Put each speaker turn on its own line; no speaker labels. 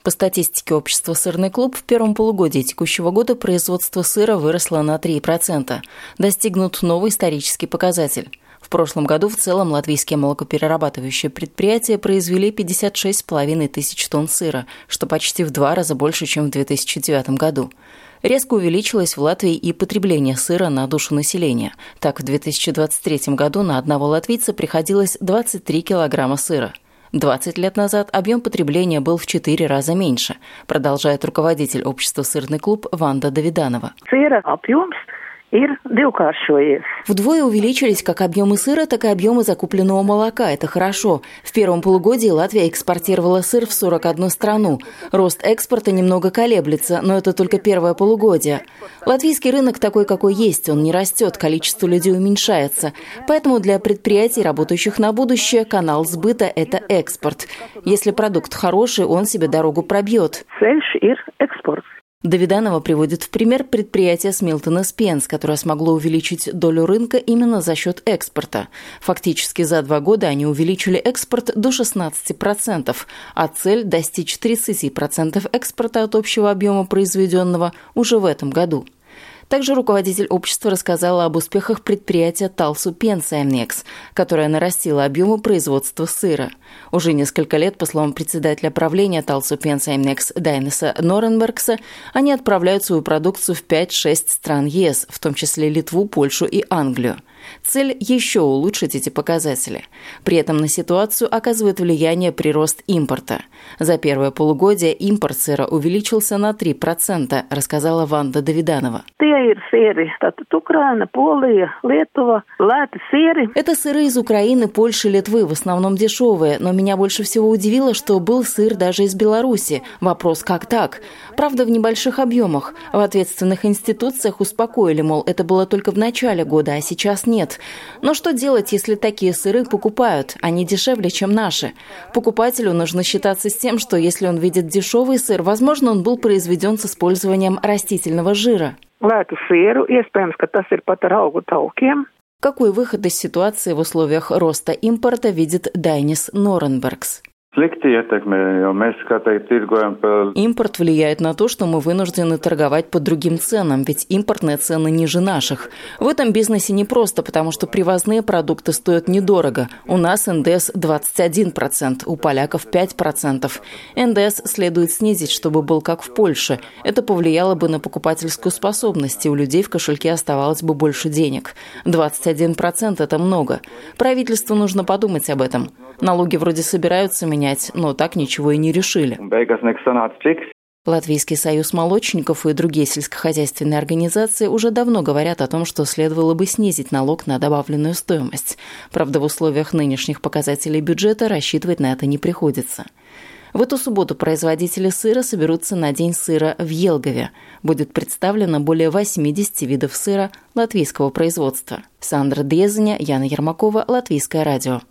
По статистике общества «Сырный клуб» в первом полугодии текущего года производство сыра выросло на 3%. Достигнут новый исторический показатель. В прошлом году в целом латвийские молокоперерабатывающие предприятия произвели 56,5 тысяч тонн сыра, что почти в 2 раза больше, чем в 2009 году. Резко увеличилось в Латвии и потребление сыра на душу населения. Так, в 2023 году на одного латвийца приходилось 23 килограмма сыра. 20 лет назад объем потребления был в 4 раза меньше, продолжает руководитель общества «Сырный клуб» Ванда Давиданова. Вдвое увеличились как объемы сыра, так и объемы закупленного молока. Это хорошо. В первом полугодии Латвия экспортировала сыр в 41 страну. Рост экспорта немного колеблется, но это только первое полугодие. Латвийский рынок такой, какой есть. Он не растет, количество людей уменьшается. Поэтому для предприятий, работающих на будущее, канал сбыта – это экспорт. Если продукт хороший, он себе дорогу пробьет. Давиданова приводит в пример предприятие Смилтона Спенс, которое смогло увеличить долю рынка именно за счет экспорта. Фактически за 2 года они увеличили экспорт до 16%, а цель – достичь 30% экспорта от общего объема произведенного уже в этом году. Также руководитель общества рассказала об успехах предприятия Talsu Piensaimnieks, которое нарастило объемы производства сыра. Уже несколько лет, по словам председателя правления Talsu Piensaimnieks Дайнеса Норенбергса, они отправляют свою продукцию в 5-6 стран ЕС, в том числе Литву, Польшу и Англию. Цель – еще улучшить эти показатели. При этом на ситуацию оказывает влияние прирост импорта. За первое полугодие импорт сыра увеличился на 3%, рассказала Ванда Давиданова. Это сыры из Украины, Польши, Литвы, в основном дешевые, но меня больше всего удивило, что был сыр даже из Беларуси. Вопрос, как так? Правда, в небольших объемах. В ответственных институциях успокоили, мол, это было только в начале года, а сейчас нет. Но что делать, если такие сыры покупают? Они дешевле, чем наши. Покупателю нужно считаться с тем, что если он видит дешевый сыр, возможно, он был произведен с использованием растительного жира. Какой выход из ситуации в условиях роста импорта видит Дайнис Норенбергс? Импорт влияет на то, что мы вынуждены торговать по другим ценам, ведь импортные цены ниже наших. В этом бизнесе непросто, потому что привозные продукты стоят недорого. У нас НДС 21%, у поляков 5%. НДС следует снизить, чтобы был как в Польше. Это повлияло бы на покупательскую способность, и у людей в кошельке оставалось бы больше денег. 21% – это много. Правительству нужно подумать об этом. Налоги вроде собираются менять, но так ничего и не решили. Латвийский союз молочников и другие сельскохозяйственные организации уже давно говорят о том, что следовало бы снизить налог на добавленную стоимость. Правда, в условиях нынешних показателей бюджета рассчитывать на это не приходится. В эту субботу производители сыра соберутся на День сыра в Елгове. Будет представлено более 80 видов сыра латвийского производства. Сандра Дрезаня, Яна Ермакова, Латвийское радио.